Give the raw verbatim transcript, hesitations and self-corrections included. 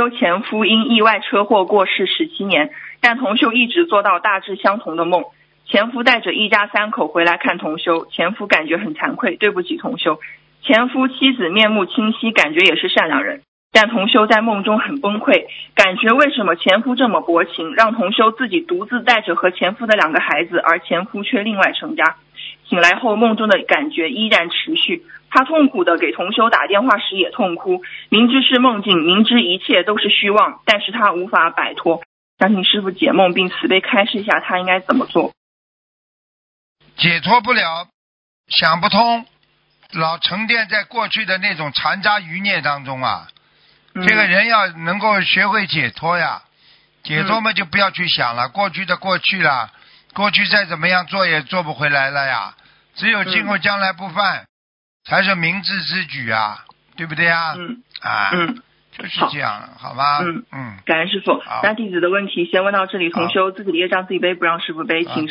修前夫因意外车祸过世十七年，但同修一直做到大致相同的梦。前夫带着一家三口回来看同修，前夫感觉很惭愧，对不起同修。前夫妻子面目清晰，感觉也是善良人，但同修在梦中很崩溃，感觉为什么前夫这么薄情，让同修自己独自带着和前夫的两个孩子，而前夫却另外成家。醒来后梦中的感觉依然持续，他痛苦的给同修打电话时也痛哭，明知是梦境，明知一切都是虚妄，但是他无法摆脱。想请师父解梦并慈悲开示一下他应该怎么做。 解脱不了，想不通，老沉淀在过去的那种残渣余孽当中啊、嗯、这个人要能够学会解脱呀，解脱嘛就不要去想了、嗯、过去的过去了，过去再怎么样做也做不回来了呀，只有今后将来不犯、嗯、才是明智之举啊，对不对啊？ 嗯啊嗯， 就是这样， 好, 好吧。 嗯嗯， 感恩师父。那弟子的问题先问到这里，同修自己的业障自己背，不让师父背，请